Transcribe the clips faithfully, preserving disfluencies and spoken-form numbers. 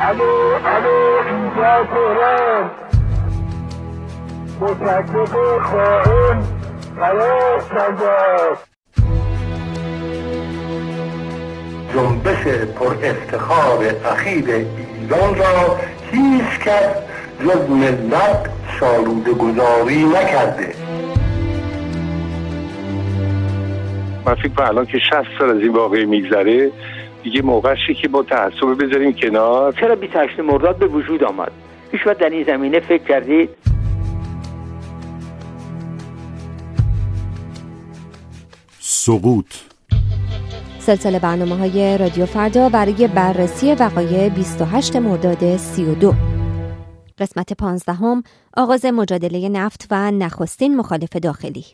الو الو اینجا تهران، متکب خائن قرار نجات. جنبش پر افتخار اخیر ایران را هیچ کس جز ملت سالوده گذاری نکرده. من فکر کنم الان که شصت سال از این واقعه میگذره دیگه موقعشه که با تعصب بذاریم کنار. چرا بیست و هشت مرداد به وجود آمد؟ هیچ وقت در این زمینه فکر کردید؟ سقوط سلسله برنامه‌های رادیو فردا برای بررسی وقایع بیست و هشتم مرداد سی و دو. قسمت پانزدهم، آغاز مجادله نفت و نخستین مخالف داخلی.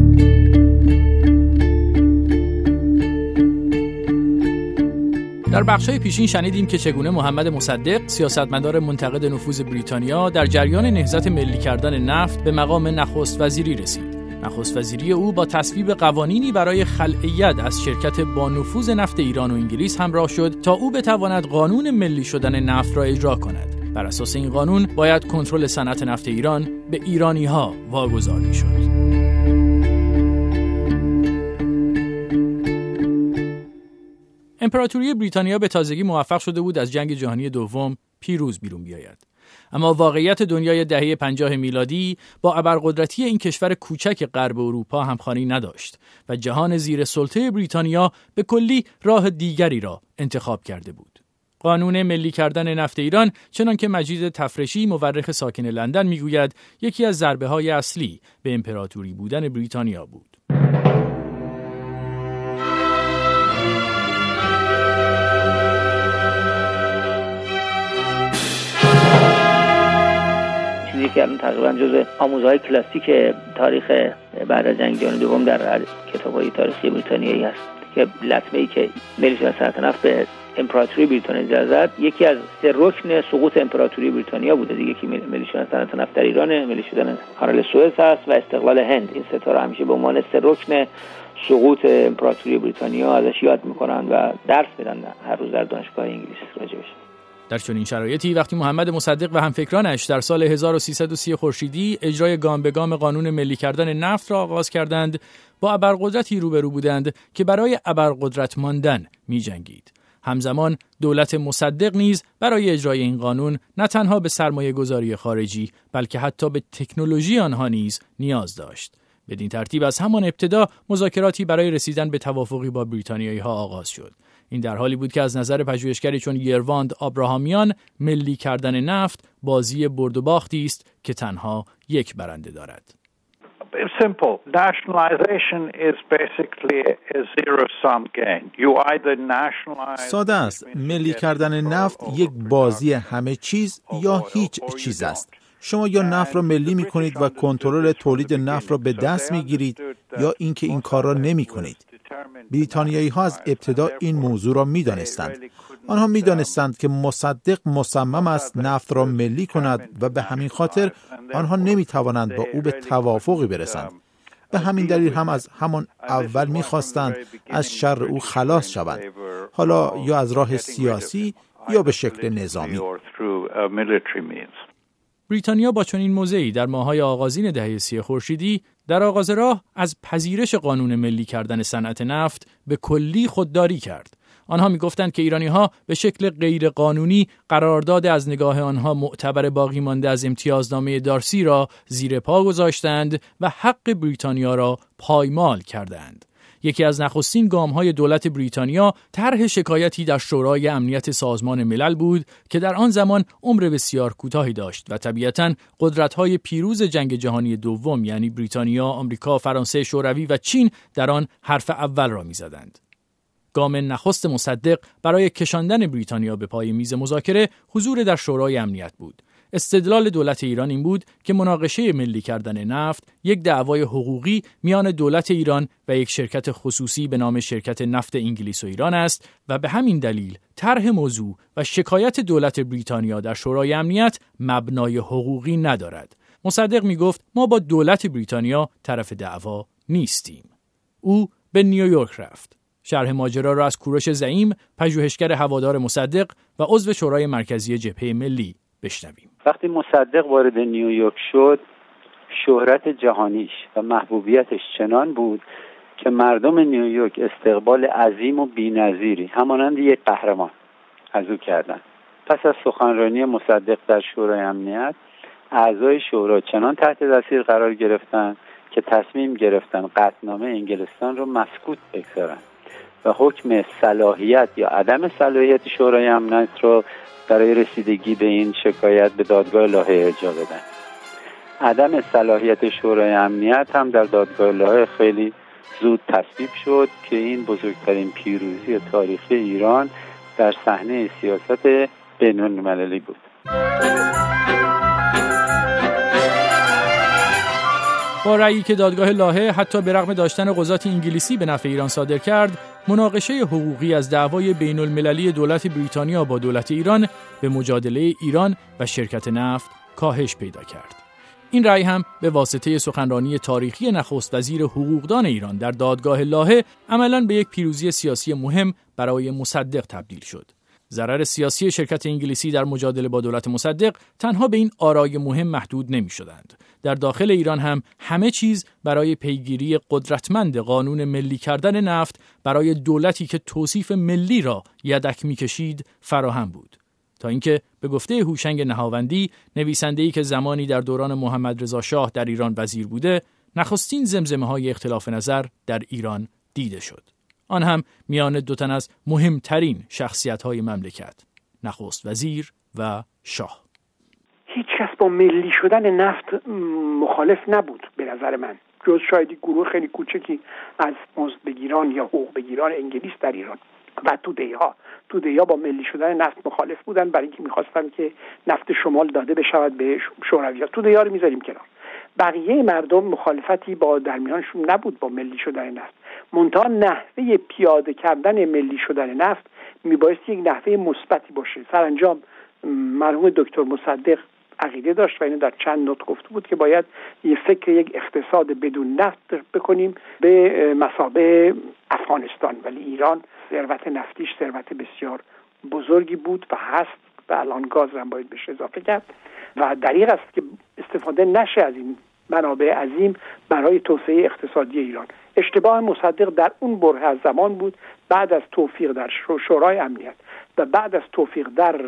در بخش‌های پیشین شنیدیم که چگونه محمد مصدق، سیاستمدار منتقد نفوذ بریتانیا، در جریان نهضت ملی کردن نفت به مقام نخست وزیری رسید. نخست وزیری او با تصویب قوانینی برای خلع ید از شرکت با نفوذ نفت ایران و انگلیس همراه شد تا او بتواند قانون ملی شدن نفت را اجرا کند. بر اساس این قانون باید کنترل صنعت نفت ایران به ایرانی‌ها واگذار می‌شد. امپراتوری بریتانیا به تازگی موفق شده بود از جنگ جهانی دوم پیروز بیرون بیاید. اما واقعیت دنیای دهه پنجاه میلادی با ابرقدرتی این کشور کوچک غرب اروپا همخوانی نداشت و جهان زیر سلطه بریتانیا به کلی راه دیگری را انتخاب کرده بود. قانون ملی کردن نفت ایران، چنان که مجید تفرشی مورخ ساکن لندن میگوید، یکی از ضربه‌های اصلی به امپراتوری بودن بریتانیا بود. که الان تقریبا جزء آموزه‌های کلاسیک تاریخ بعد از جنگ جهانی دوم در کتاب‌های تاریخی بریتانیایی هست که لطمه‌ای که ملی شدن صنعت نفت به امپراتوری بریتانیا زد، یکی از سه رکن سقوط امپراتوری بریتانیا بوده دیگه که ملی شدن صنعت نفت در ایران، ملی شدن کانال سوئز هست و استقلال هند. این سه تا رو همیشه به عنوان سه رکن سقوط امپراتوری بریتانیا ازش یاد می‌کنن و درس میدن هر روز در دانشگاه انگلیس راجعش. در چنین شرایطی وقتی محمد مصدق و همفکرانش در سال هزار و سیصد و سی خورشیدی اجرای گام به گام قانون ملی کردن نفت را آغاز کردند، با ابرقدرتی روبرو بودند که برای ابرقدرت ماندن می‌جنگید. همزمان دولت مصدق نیز برای اجرای این قانون نه تنها به سرمایه گذاری خارجی بلکه حتی به تکنولوژی آنها نیز نیاز داشت. بدین ترتیب از همان ابتدا مذاکراتی برای رسیدن به توافقی با بریتانیایی‌ها آغاز شد. این در حالی بود که از نظر پژوهشگری چون یرواند آبراهامیان ملی کردن نفت بازی برد و باختی است که تنها یک برنده دارد. Simple. Nationalization is basically a zero-sum game. You either nationalize. ساده است. ملی کردن نفت یک بازی همه چیز یا هیچ چیز است. شما یا نفت را ملی می کنید و کنترل تولید نفت را به دست می گیرید یا اینکه این کار را نمی کنید. بریتانیایی ها از ابتدا این موضوع را می دانستند. آنها می دانستند که مصدق مصمم است نفت را ملی کند و به همین خاطر آنها نمی توانند با او به توافقی برسند. به همین دلیل هم از همان اول می خواستند از شر او خلاص شوند، حالا یا از راه سیاسی یا به شکل نظامی. بریتانیا با چنین موضعی در ماه‌های آغازین دهه سی خورشیدی در آغاز راه از پذیرش قانون ملی کردن صنعت نفت به کلی خودداری کرد. آنها می‌گفتند که ایرانی‌ها به شکل غیر قانونی قرارداد از نگاه آنها معتبر باقی مانده از امتیازنامه دارسی را زیر پا گذاشتند و حق بریتانیا را پایمال کردند. یکی از نخستین گام‌های دولت بریتانیا طرح شکایتی در شورای امنیت سازمان ملل بود که در آن زمان عمر بسیار کوتاهی داشت و طبیعتاً قدرت‌های پیروز جنگ جهانی دوم یعنی بریتانیا، آمریکا، فرانسه شوروی و چین در آن حرف اول را می‌زدند. گام نخست مصدق برای کشاندن بریتانیا به پای میز مذاکره حضور در شورای امنیت بود. استدلال دولت ایران این بود که مناقشه ملی کردن نفت یک دعوای حقوقی میان دولت ایران و یک شرکت خصوصی به نام شرکت نفت انگلیس و ایران است و به همین دلیل طرح موضوع و شکایت دولت بریتانیا در شورای امنیت مبنای حقوقی ندارد. مصدق می گفت ما با دولت بریتانیا طرف دعوا نیستیم. او به نیویورک رفت. شرح ماجرا را از کوروش زعیم، پژوهشگر هوادار مصدق و عضو شورای مرکزی جبهه ملی بشنویم. وقتی مصدق وارد نیویورک شد، شهرت جهانیش و محبوبیتش چنان بود که مردم نیویورک استقبال عظیم و بی‌نظیری همانند یک قهرمان از او کردند. پس از سخنرانی مصدق در شورای امنیت، اعضای شورا چنان تحت تاثیر قرار گرفتند که تصمیم گرفتن قطعنامه انگلستان رو مسکوت بگذارند و حکم صلاحیت یا عدم صلاحیت شورای امنیت رو برای رسیدگی به این شکایت به دادگاه لاهه ارجاع بدن. عدم صلاحیت شورای امنیت هم در دادگاه لاهه خیلی زود تصویب شد که این بزرگترین پیروزی تاریخی ایران در صحنه سیاست بین‌المللی بود. با رأیی که دادگاه لاهه حتی به رغم داشتن قضات انگلیسی به نفع ایران صادر کرد، مناقشه حقوقی از دعوای بین المللی دولت بریتانیا با دولت ایران به مجادله ایران و شرکت نفت کاهش پیدا کرد. این رأی هم به واسطه سخنرانی تاریخی نخست وزیر حقوقدان ایران در دادگاه لاهه عملاً به یک پیروزی سیاسی مهم برای مصدق تبدیل شد. ضرر سیاسی شرکت انگلیسی در مجادله با دولت مصدق تنها به این آرای مهم محدود نمی شدند. در داخل ایران هم همه چیز برای پیگیری قدرتمند قانون ملی کردن نفت برای دولتی که توصیف ملی را یدک می کشید فراهم بود. تا اینکه به گفته هوشنگ نهاوندی، نویسنده‌ای که زمانی در دوران محمد رضا شاه در ایران وزیر بوده، نخستین زمزمه‌های اختلاف نظر در ایران دیده شد. آن هم میان دو تن از مهمترین شخصیت‌های مملکت، نخست وزیر و شاه. هیچ کس با ملی شدن نفت مخالف نبود به نظر من، جز شاید گروه خیلی کوچکی از مزدبگیران یا حقوق بگیران انگلیس در ایران و توده‌ها. توده‌ها با ملی شدن نفت مخالف بودن، برای اینکه می‌خواستن که نفت شمال داده بشود به شوروی‌ها. توده‌ها رو می‌ذاریم کنار. بقیه مردم مخالفتی با درمیانشون نبود با ملی شدن نفت. منتها نحوه پیاده کردن ملی شدن نفت میبایست یک نحوه مثبتی باشه. سرانجام مرحوم دکتر مصدق عقیده داشت و اینو در چند نطق گفته بود که باید یه فکر یک اقتصاد بدون نفت بکنیم به مثابه افغانستان، ولی ایران ثروت نفتیش ثروت بسیار بزرگی بود و هست و الان گاز هم باید بهش اضافه کرد و دریغ است که استفاده نشه از این منابع عظیم برای توسعه اقتصادی ایران. اشتباه مصدق در اون بره از زمان بود، بعد از توفیق در شورای امنیت و بعد از توفیق در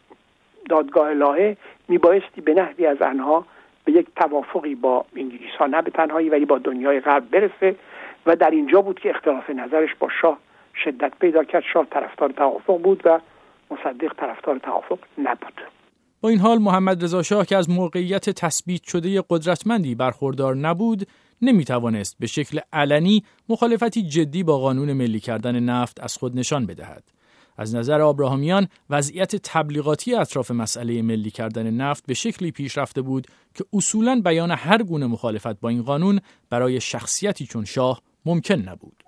دادگاه لاهه میبایستی به نحوی از آنها به یک توافقی با انگلیس ها، نه به تنهایی ولی با دنیای غرب برسه و در اینجا بود که اختلاف نظرش با شاه شدت پیدا کرد. شاه طرفدار توافق بود و مصدق طرفدار توافق نبود. با این حال محمد رضا شاه که از موقعیت تثبیت شده قدرتمندی برخوردار نبود، نمیتوانست به شکل علنی مخالفتی جدی با قانون ملی کردن نفت از خود نشان بدهد. از نظر آبراهامیان وضعیت تبلیغاتی اطراف مسئله ملی کردن نفت به شکلی پیش رفته بود که اصولاً بیان هر گونه مخالفت با این قانون برای شخصیتی چون شاه ممکن نبود.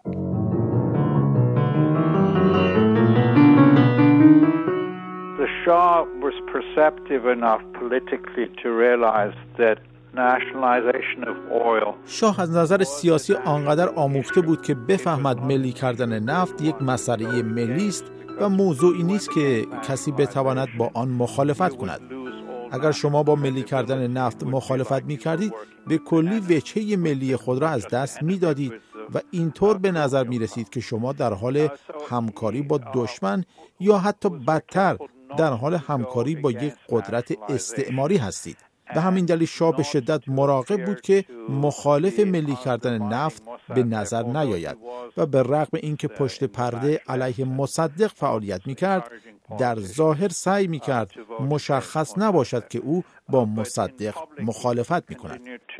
The Shah was perceptive enough politically to realize that nationalization of oil. شاه از نظر سیاسی آنقدر آموخته بود که بفهمد ملی کردن نفت یک مسئله ملی است و موضوعی نیست که کسی بتواند با آن مخالفت کند. اگر شما با ملی کردن نفت مخالفت می کردید، به کلی وجهه ملی خود را از دست می دادید و اینطور به نظر می رسید که شما در حال همکاری با دشمن یا حتی بدتر در حال همکاری با یک قدرت استعماری هستید. به همین دلیل شاه به شدت مراقب بود که مخالف ملی کردن نفت به نظر نیاید و به رغم اینکه پشت پرده علیه مصدق فعالیت می‌کرد، در ظاهر سعی می‌کرد مشخص نباشد که او با مصدق مخالفت می‌کند.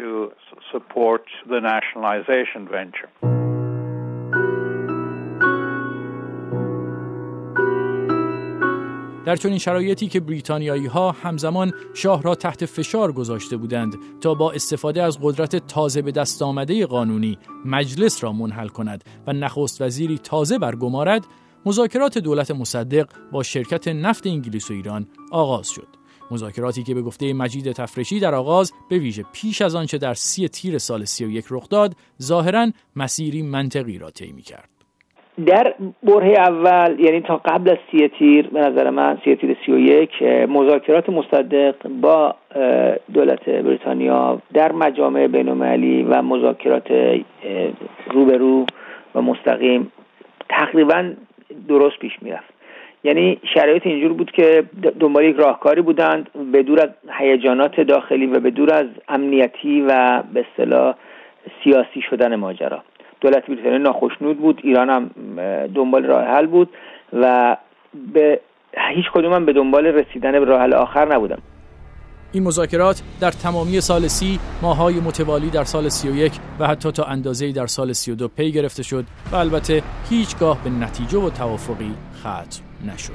در چنین شرایطی که بریتانیایی‌ها همزمان شاه را تحت فشار گذاشته بودند تا با استفاده از قدرت تازه به دست آمده قانونی مجلس را منحل کند و نخست وزیری تازه برگمارد، مذاکرات دولت مصدق با شرکت نفت انگلیس و ایران آغاز شد. مذاکراتی که به گفته مجید تفرشی در آغاز به ویژه پیش از آنچه در سی تیر سال سی و یک رخ داد، ظاهراً مسیری منطقی را طی می‌کرد. در برهه اول، یعنی تا قبل از سی تیر، به نظر من سی تیر سی و یک، مذاکرات مصدق با دولت بریتانیا در مجامع بین‌المللی و مذاکرات روبرو و مستقیم تقریبا درست پیش میرفت. یعنی شرایط اینجور بود که دنبال یک راهکاری بودند به دور از هیجانات داخلی و به دور از امنیتی و به اصطلاح سیاسی شدن ماجرا. دولت بریتانیا ناخشنود بود، ایران هم دنبال راه حل بود و به هیچ کدوم هم به دنبال رسیدن به راه حل آخر نبودن. این مذاکرات در تمامی سال سی، ماهای متوالی در سال سی و یک و حتی تا اندازه‌ای در سال سی و دو پی گرفته شد و البته هیچگاه به نتیجه و توافقی ختم نشد.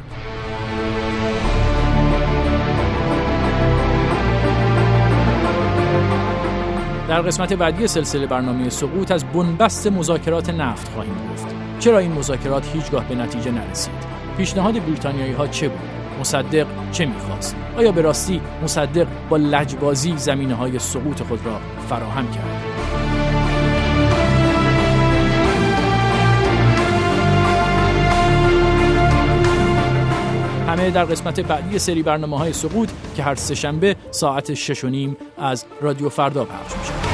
در قسمت بعدی سلسله برنامه سقوط از بنبست مذاکرات نفت خواهیم گفت. چرا این مذاکرات هیچگاه به نتیجه نرسید؟ پیشنهاد بریتانیایی‌ها چه بود؟ مصدق چه می‌خواست؟ آیا به راستی مصدق با لجبازی زمینه‌های سقوط خود را فراهم کرد؟ همه در قسمت بعدی سری برنامه‌های سقوط که هر سه شنبه ساعت شش و نیم از رادیو فردا پخش میشه.